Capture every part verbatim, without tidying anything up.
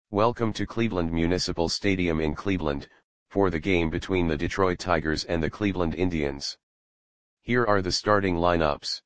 Welcome to Cleveland Municipal Stadium in Cleveland, for the game between the Detroit Tigers and the Cleveland Indians. Here are the starting lineups.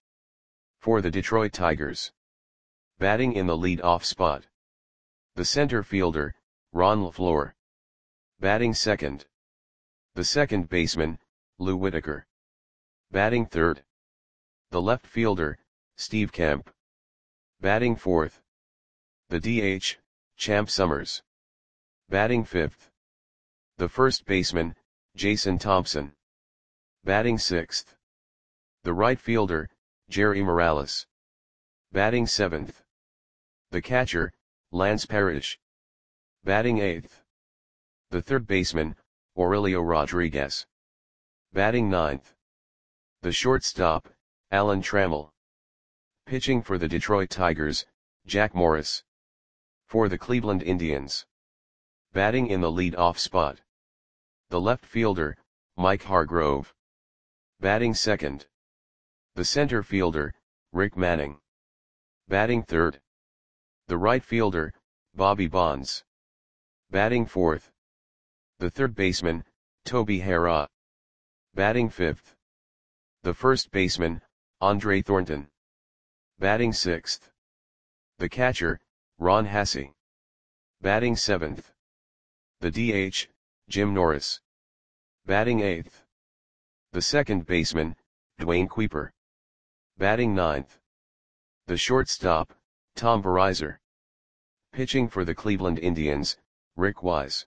For the Detroit Tigers. Batting in the lead-off spot. The center fielder, Ron LeFlore. Batting second. The second baseman, Lou Whitaker. Batting third. The left fielder, Steve Kemp. Batting fourth. The D H, Champ Summers. Batting fifth. The first baseman, Jason Thompson. Batting sixth. The right fielder, Jerry Morales. Batting seventh. The catcher, Lance Parrish. Batting eighth. The third baseman, Aurelio Rodriguez. Batting ninth. The shortstop, Alan Trammell. Pitching for the Detroit Tigers, Jack Morris. For the Cleveland Indians. Batting in the lead-off spot. The left fielder, Mike Hargrove. Batting second. The center fielder, Rick Manning. Batting third. The right fielder, Bobby Bonds. Batting fourth. The third baseman, Toby Harrah. Batting fifth. The first baseman, Andre Thornton. Batting sixth. The catcher, Ron Hassey. Batting seventh. The D H, Jim Norris. Batting eighth. The second baseman, Dwayne Kuiper. Batting ninth. The shortstop, Tom Verizor. Pitching for the Cleveland Indians, Rick Wise.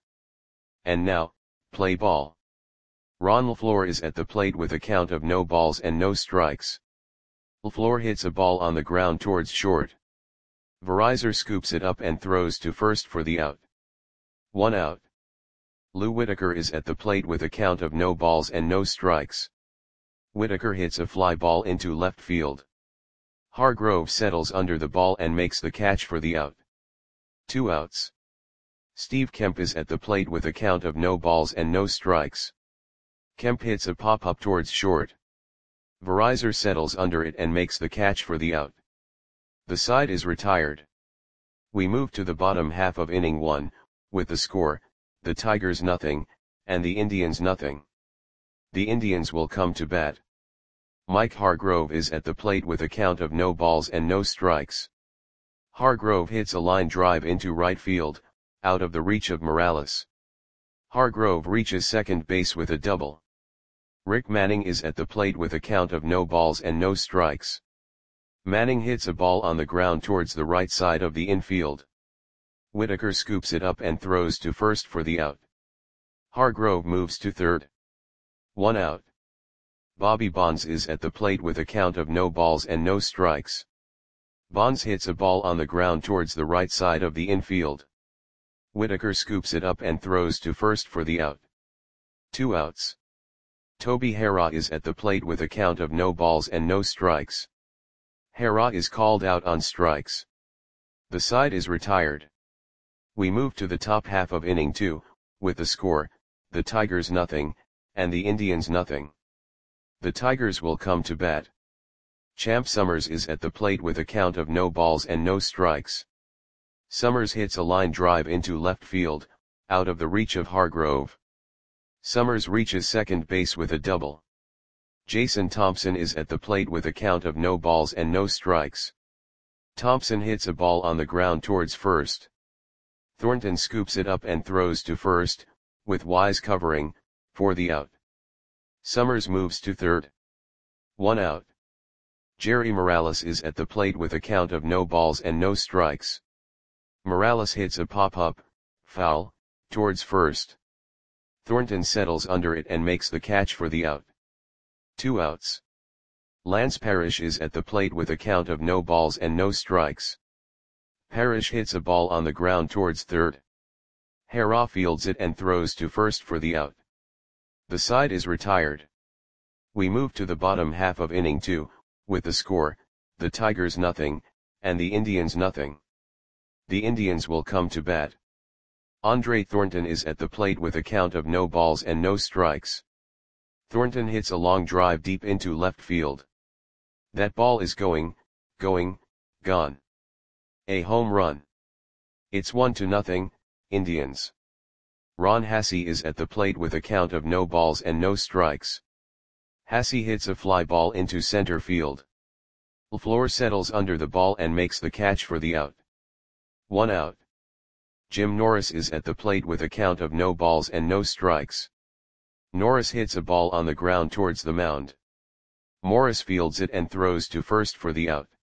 And now, play ball. Ron LeFlore is at the plate with a count of no balls and no strikes. LeFlore hits a ball on the ground towards short. Verizor scoops it up and throws to first for the out. One out. Lou Whitaker is at the plate with a count of no balls and no strikes. Whitaker hits a fly ball into left field. Hargrove settles under the ball and makes the catch for the out. Two outs. Steve Kemp is at the plate with a count of no balls and no strikes. Kemp hits a pop-up towards short. Verizor settles under it and makes the catch for the out. The side is retired. We move to the bottom half of inning one, with the score, the Tigers nothing, and the Indians nothing. The Indians will come to bat. Mike Hargrove is at the plate with a count of no balls and no strikes. Hargrove hits a line drive into right field, out of the reach of Morales. Hargrove reaches second base with a double. Rick Manning is at the plate with a count of no balls and no strikes. Manning hits a ball on the ground towards the right side of the infield. Whitaker scoops it up and throws to first for the out. Hargrove moves to third. One out. Bobby Bonds is at the plate with a count of no balls and no strikes. Bonds hits a ball on the ground towards the right side of the infield. Whitaker scoops it up and throws to first for the out. Two outs. Toby Harrah is at the plate with a count of no balls and no strikes. Harrah is called out on strikes. The side is retired. We move to the top half of inning two, with the score, the Tigers nothing, and the Indians nothing. The Tigers will come to bat. Champ Summers is at the plate with a count of no balls and no strikes. Summers hits a line drive into left field, out of the reach of Hargrove. Summers reaches second base with a double. Jason Thompson is at the plate with a count of no balls and no strikes. Thompson hits a ball on the ground towards first. Thornton scoops it up and throws to first, with Wise covering, for the out. Summers moves to third. One out. Jerry Morales is at the plate with a count of no balls and no strikes. Morales hits a pop-up, foul, towards first. Thornton settles under it and makes the catch for the out. Two outs. Lance Parrish is at the plate with a count of no balls and no strikes. Parrish hits a ball on the ground towards third. Harrah fields it and throws to first for the out. The side is retired. We move to the bottom half of inning two, with the score, the Tigers nothing, and the Indians nothing. The Indians will come to bat. Andre Thornton is at the plate with a count of no balls and no strikes. Thornton hits a long drive deep into left field. That ball is going, going, gone. A home run. It's one to nothing, Indians. Ron Hassey is at the plate with a count of no balls and no strikes. Hassey hits a fly ball into center field. LaFleur settles under the ball and makes the catch for the out. One out. Jim Norris is at the plate with a count of no balls and no strikes. Norris hits a ball on the ground towards the mound. Morris fields it and throws to first for the out.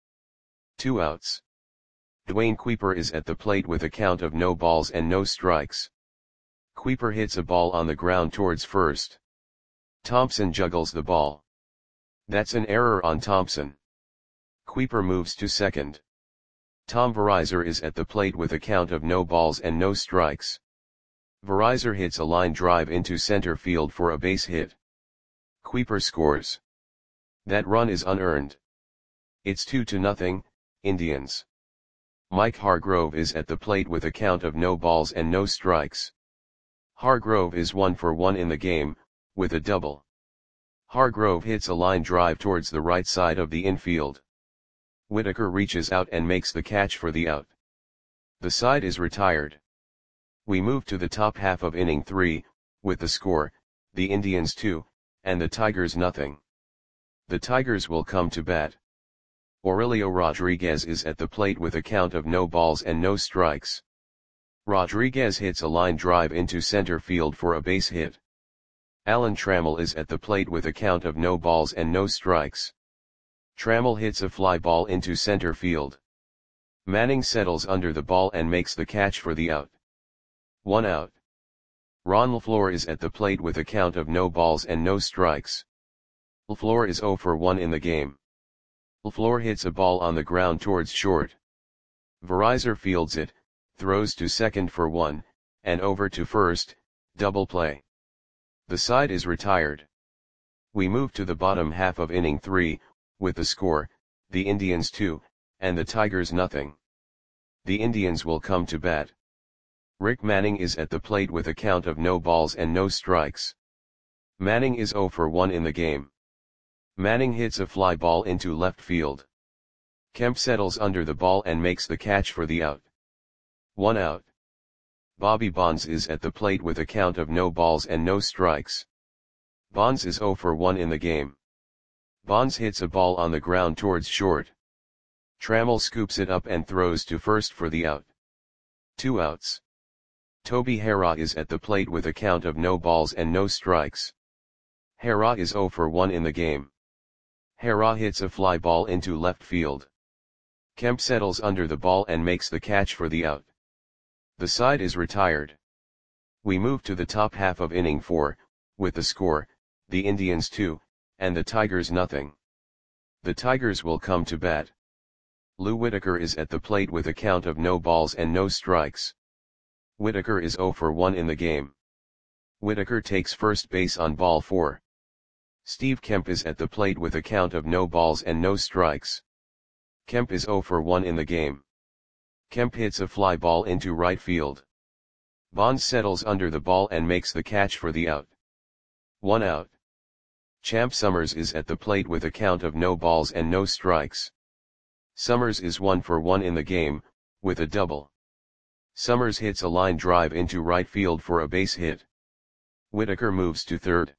Two outs. Dwayne Kuiper is at the plate with a count of no balls and no strikes. Kuiper hits a ball on the ground towards first. Thompson juggles the ball. That's an error on Thompson. Kuiper moves to second. Tom Verizor is at the plate with a count of no balls and no strikes. Verizor hits a line drive into center field for a base hit. Kuiper scores. That run is unearned. It's two to nothing, Indians. Mike Hargrove is at the plate with a count of no balls and no strikes. Hargrove is one for one in the game, with a double. Hargrove hits a line drive towards the right side of the infield. Whitaker reaches out and makes the catch for the out. The side is retired. We move to the top half of inning three, with the score, the Indians two, and the Tigers nothing. The Tigers will come to bat. Aurelio Rodriguez is at the plate with a count of no balls and no strikes. Rodriguez hits a line drive into center field for a base hit. Alan Trammell is at the plate with a count of no balls and no strikes. Trammell hits a fly ball into center field. Manning settles under the ball and makes the catch for the out. One out. Ron LaFleur is at the plate with a count of no balls and no strikes. LaFleur is zero for one in the game. LaFleur hits a ball on the ground towards short. Verizor fields it, throws to second for one, and over to first, double play. The side is retired. We move to the bottom half of inning three, with the score, the Indians two, and the Tigers nothing. The Indians will come to bat. Rick Manning is at the plate with a count of no balls and no strikes. Manning is zero for one in the game. Manning hits a fly ball into left field. Kemp settles under the ball and makes the catch for the out. One out. Bobby Bonds is at the plate with a count of no balls and no strikes. Bonds is zero for one in the game. Bonds hits a ball on the ground towards short. Trammell scoops it up and throws to first for the out. Two outs. Toby Harrah is at the plate with a count of no balls and no strikes. Harrah is zero for one in the game. Harrah hits a fly ball into left field. Kemp settles under the ball and makes the catch for the out. The side is retired. We move to the top half of inning four, with the score, the Indians two, and the Tigers nothing. The Tigers will come to bat. Lou Whitaker is at the plate with a count of no balls and no strikes. Whitaker is zero for one in the game. Whitaker takes first base on ball four. Steve Kemp is at the plate with a count of no balls and no strikes. Kemp is zero for one in the game. Kemp hits a fly ball into right field. Bonds settles under the ball and makes the catch for the out. One out. Champ Summers is at the plate with a count of no balls and no strikes. Summers is one for one in the game, with a double. Summers hits a line drive into right field for a base hit. Whitaker moves to third.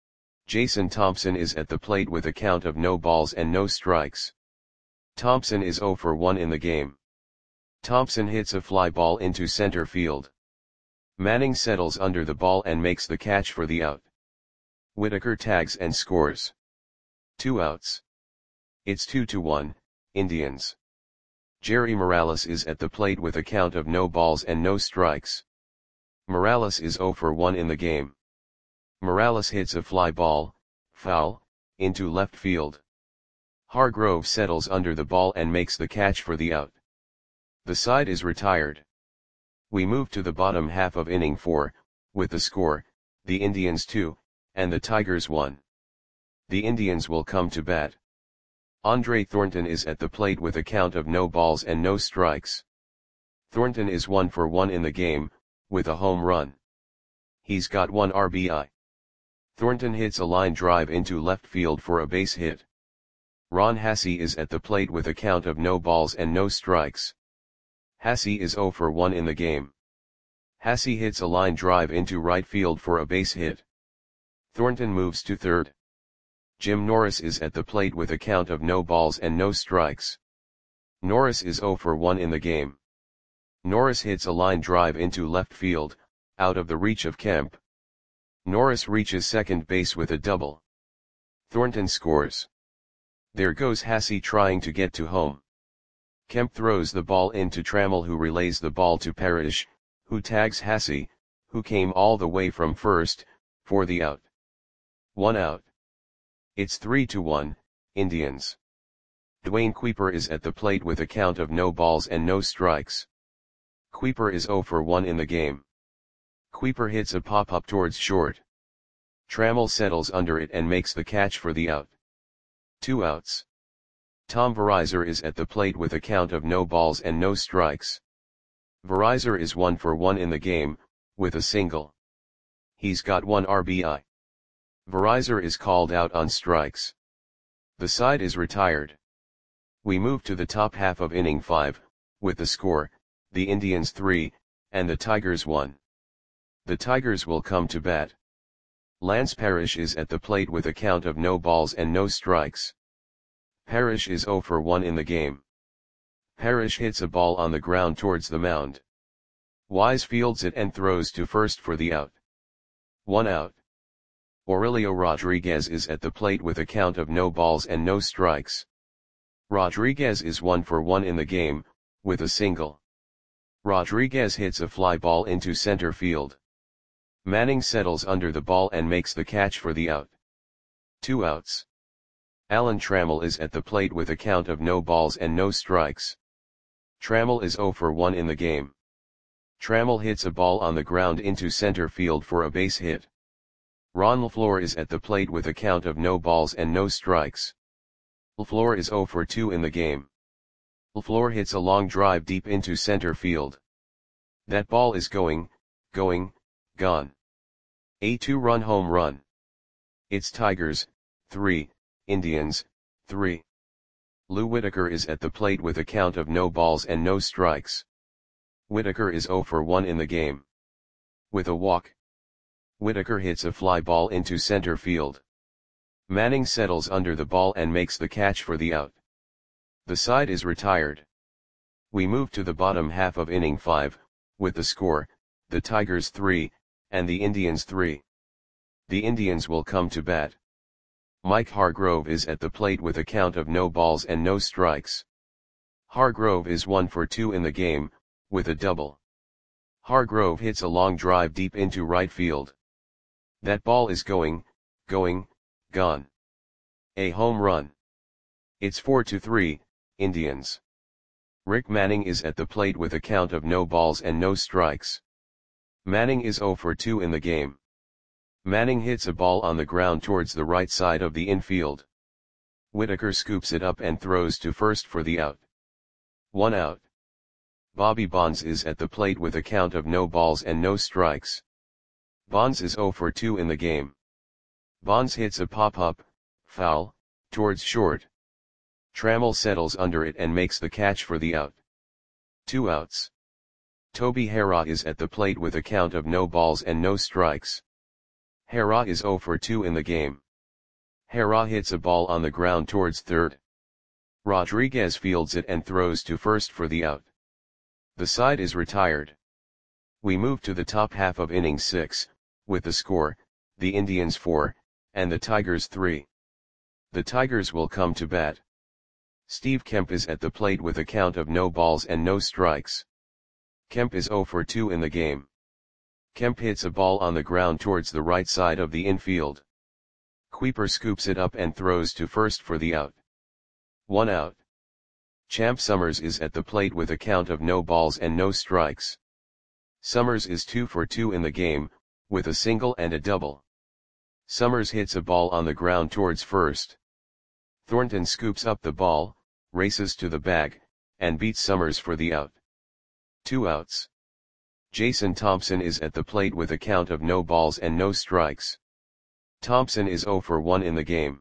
Jason Thompson is at the plate with a count of no balls and no strikes. Thompson is zero for one in the game. Thompson hits a fly ball into center field. Manning settles under the ball and makes the catch for the out. Whitaker tags and scores. Two outs. It's two to one, Indians. Jerry Morales is at the plate with a count of no balls and no strikes. Morales is zero for one in the game. Morales hits a fly ball, foul, into left field. Hargrove settles under the ball and makes the catch for the out. The side is retired. We move to the bottom half of inning four, with the score, the Indians two, and the Tigers one. The Indians will come to bat. Andre Thornton is at the plate with a count of no balls and no strikes. Thornton is one for one in the game, with a home run. He's got one R B I. Thornton hits a line drive into left field for a base hit. Ron Hassey is at the plate with a count of no balls and no strikes. Hassey is zero for one in the game. Hasse hits a line drive into right field for a base hit. Thornton moves to third. Jim Norris is at the plate with a count of no balls and no strikes. Norris is oh for one in the game. Norris hits a line drive into left field, out of the reach of Kemp. Norris reaches second base with a double. Thornton scores. There goes Hasse trying to get to home. Kemp throws the ball into Trammell, who relays the ball to Parrish, who tags Hasse, who came all the way from first, for the out. One out. It's three to one, Indians. Dwayne Kuiper is at the plate with a count of no balls and no strikes. Kuiper is oh for one in the game. Kuiper hits a pop-up towards short. Trammell settles under it and makes the catch for the out. Two outs. Tom Verizur is at the plate with a count of no balls and no strikes. Verizur is one for one in the game, with a single. He's got one R B I. Verizur is called out on strikes. The side is retired. We move to the top half of inning five, with the score, the Indians three, and the Tigers one. The Tigers will come to bat. Lance Parrish is at the plate with a count of no balls and no strikes. Parrish is oh for one in the game. Parrish hits a ball on the ground towards the mound. Wise fields it and throws to first for the out. One out. Aurelio Rodriguez is at the plate with a count of no balls and no strikes. Rodriguez is one for one in the game, with a single. Rodriguez hits a fly ball into center field. Manning settles under the ball and makes the catch for the out. Two outs. Alan Trammell is at the plate with a count of no balls and no strikes. Trammell is oh for one in the game. Trammell hits a ball on the ground into center field for a base hit. Ron LaFleur is at the plate with a count of no balls and no strikes. LaFleur is oh for two in the game. LaFleur hits a long drive deep into center field. That ball is going, going, gone. A two-run home run. It's Tigers, three, Indians, three. Lou Whitaker is at the plate with a count of no balls and no strikes. Whitaker is oh for one in the game. With a walk. Whitaker hits a fly ball into center field. Manning settles under the ball and makes the catch for the out. The side is retired. We move to the bottom half of inning five, with the score, the Tigers three, and the Indians three. The Indians will come to bat. Mike Hargrove is at the plate with a count of no balls and no strikes. Hargrove is one for two in the game, with a double. Hargrove hits a long drive deep into right field. That ball is going, going, gone. A home run. It's four to three, Indians. Rick Manning is at the plate with a count of no balls and no strikes. Manning is oh for two in the game. Manning hits a ball on the ground towards the right side of the infield. Whitaker scoops it up and throws to first for the out. One out. Bobby Bonds is at the plate with a count of no balls and no strikes. Bonds is oh for two in the game. Bonds hits a pop-up, foul, towards short. Trammell settles under it and makes the catch for the out. Two outs. Toby Harrah is at the plate with a count of no balls and no strikes. Harrah is oh for two in the game. Harrah hits a ball on the ground towards third. Rodriguez fields it and throws to first for the out. The side is retired. We move to the top half of inning six, with the score, the Indians four, and the Tigers three. The Tigers will come to bat. Steve Kemp is at the plate with a count of no balls and no strikes. Kemp is oh for two in the game. Kemp hits a ball on the ground towards the right side of the infield. Kuiper scoops it up and throws to first for the out. One out. Champ Summers is at the plate with a count of no balls and no strikes. Summers is two for two in the game, with a single and a double. Summers hits a ball on the ground towards first. Thornton scoops up the ball, races to the bag, and beats Summers for the out. Two outs. Jason Thompson is at the plate with a count of no balls and no strikes. Thompson is oh for one in the game.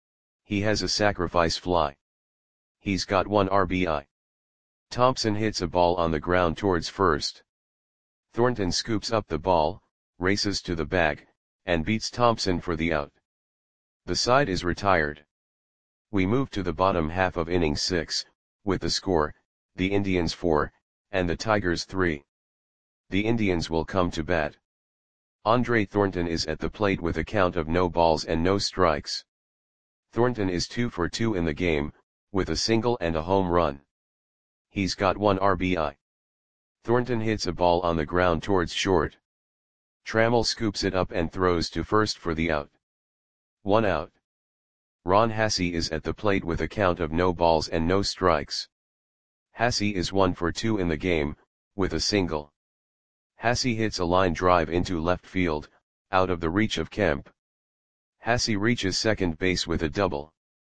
He has a sacrifice fly. He's got one R B I. Thompson hits a ball on the ground towards first. Thornton scoops up the ball, races to the bag, and beats Thompson for the out. The side is retired. We move to the bottom half of inning six, with the score, the Indians four, and the Tigers three. The Indians will come to bat. Andre Thornton is at the plate with a count of no balls and no strikes. Thornton is two for two in the game, with a single and a home run. He's got one R B I. Thornton hits a ball on the ground towards short. Trammell scoops it up and throws to first for the out. One out. Ron Hassey is at the plate with a count of no balls and no strikes. Hassey is one for two in the game, with a single. Hassey hits a line drive into left field, out of the reach of Kemp. Hassey reaches second base with a double.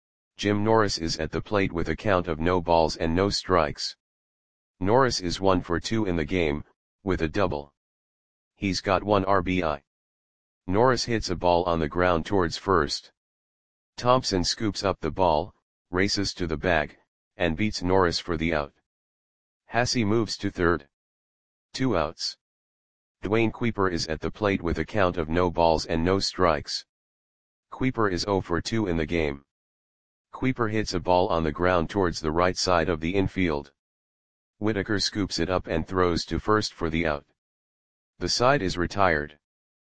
Jim Norris is at the plate with a count of no balls and no strikes. Norris is one for two in the game, with a double. He's got one R B I. Norris hits a ball on the ground towards first. Thompson scoops up the ball, races to the bag, and beats Norris for the out. Hassey moves to third. Two outs. Dwayne Kuiper is at the plate with a count of no balls and no strikes. Kuiper is zero for two in the game. Kuiper hits a ball on the ground towards the right side of the infield. Whitaker scoops it up and throws to first for the out. The side is retired.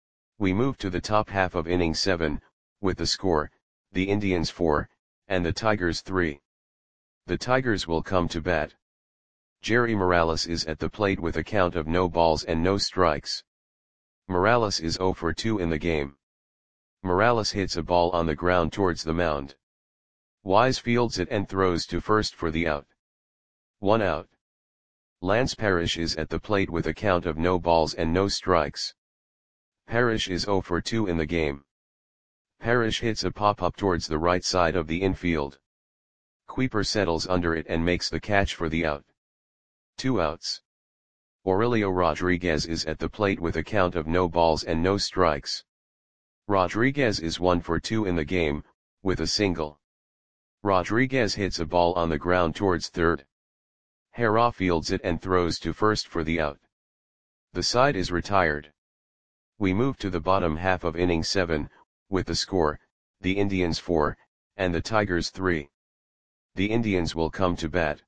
We move to the top half of inning seven, with the score, the Indians four, and the Tigers three. The Tigers will come to bat. Jerry Morales is at the plate with a count of no balls and no strikes. Morales is zero for two in the game. Morales hits a ball on the ground towards the mound. Wise fields it and throws to first for the out. One out. Lance Parrish is at the plate with a count of no balls and no strikes. Parrish is zero for two in the game. Parrish hits a pop-up towards the right side of the infield. Kuiper settles under it and makes the catch for the out. Two outs. Aurelio Rodriguez is at the plate with a count of no balls and no strikes. Rodriguez is one for two in the game, with a single. Rodriguez hits a ball on the ground towards third. Hera fields it and throws to first for the out. The side is retired. We move to the bottom half of inning seven, with the score, the Indians four, and the Tigers three. The Indians will come to bat.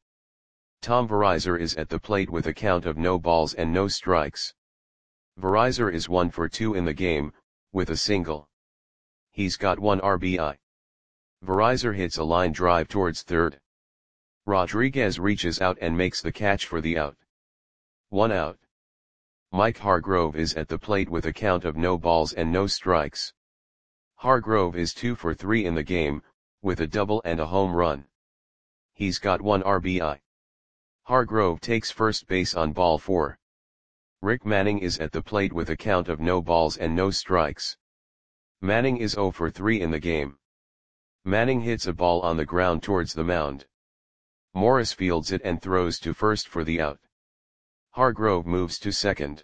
Tom Verizor is at the plate with a count of no balls and no strikes. Verizor is one for two in the game, with a single. He's got one R B I. Verizor hits a line drive towards third. Rodriguez reaches out and makes the catch for the out. One out. Mike Hargrove is at the plate with a count of no balls and no strikes. Hargrove is two for three in the game, with a double and a home run. He's got one R B I. Hargrove takes first base on ball four. Rick Manning is at the plate with a count of no balls and no strikes. Manning is zero for three in the game. Manning hits a ball on the ground towards the mound. Morris fields it and throws to first for the out. Hargrove moves to second.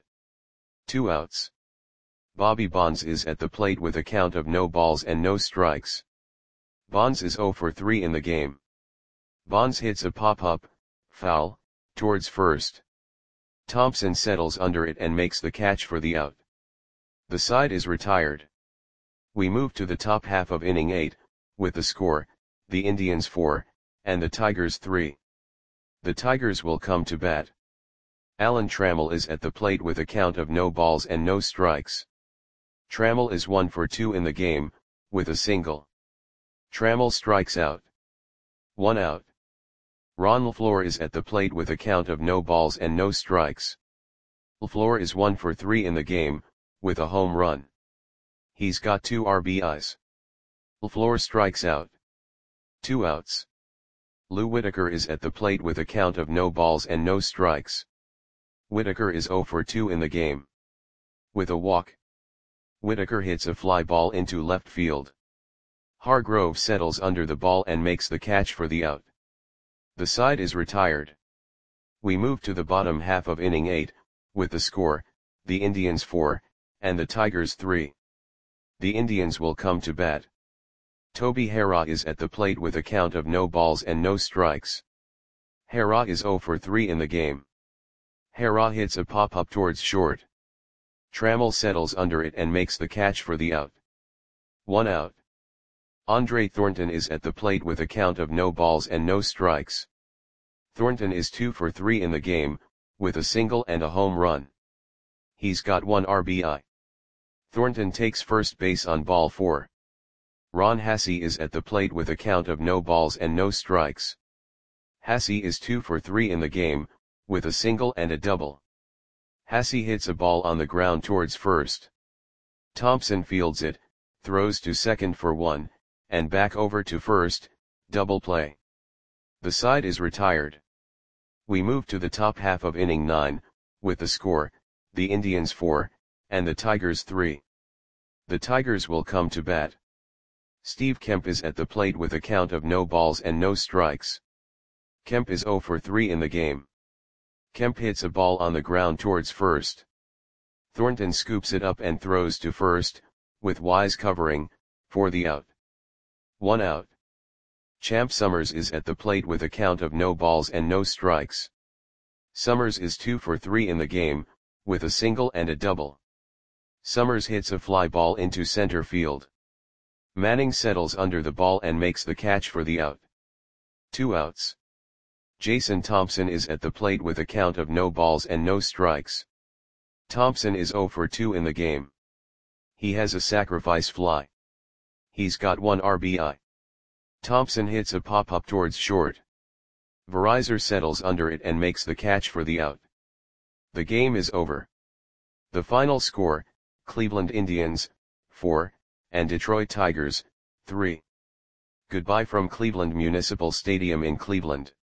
Two outs. Bobby Bonds is at the plate with a count of no balls and no strikes. Bonds is zero for three in the game. Bonds hits a pop-up, foul, towards first. Thompson settles under it and makes the catch for the out. The side is retired. We move to the top half of inning eight, with the score, the Indians four, and the Tigers three. The Tigers will come to bat. Alan Trammell is at the plate with a count of no balls and no strikes. Trammell is one for two in the game, with a single. Trammell strikes out. One out. Ron LaFleur is at the plate with a count of no balls and no strikes. LaFleur is one for three in the game, with a home run. He's got two R B Is. LaFleur strikes out. Two outs. Lou Whitaker is at the plate with a count of no balls and no strikes. Whitaker is zero for two in the game. With a walk. Whitaker hits a fly ball into left field. Hargrove settles under the ball and makes the catch for the out. The side is retired. We move to the bottom half of inning eight, with the score, the Indians four, and the Tigers three. The Indians will come to bat. Toby Hera is at the plate with a count of no balls and no strikes. Hera is zero for three in the game. Hara hits a pop-up towards short. Trammell settles under it and makes the catch for the out. One out. Andre Thornton is at the plate with a count of no balls and no strikes. Thornton is two for three in the game, with a single and a home run. He's got one R B I. Thornton takes first base on ball four. Ron Hassey is at the plate with a count of no balls and no strikes. Hassey is two for three in the game, with a single and a double. Hassey hits a ball on the ground towards first. Thompson fields it, throws to second for one, and back over to first, double play. The side is retired. We move to the top half of inning nine, with the score, the Indians four, and the Tigers three. The Tigers will come to bat. Steve Kemp is at the plate with a count of no balls and no strikes. Kemp is zero for three in the game. Kemp hits a ball on the ground towards first. Thornton scoops it up and throws to first, with Wise covering, for the out. One out. Champ Summers is at the plate with a count of no balls and no strikes. Summers is two for three in the game, with a single and a double. Summers hits a fly ball into center field. Manning settles under the ball and makes the catch for the out. Two outs. Jason Thompson is at the plate with a count of no balls and no strikes. Thompson is zero for two in the game. He has a sacrifice fly. He's got one R B I. Thompson hits a pop-up towards short. Verizor settles under it and makes the catch for the out. The game is over. The final score, Cleveland Indians, four, and Detroit Tigers, three. Goodbye from Cleveland Municipal Stadium in Cleveland.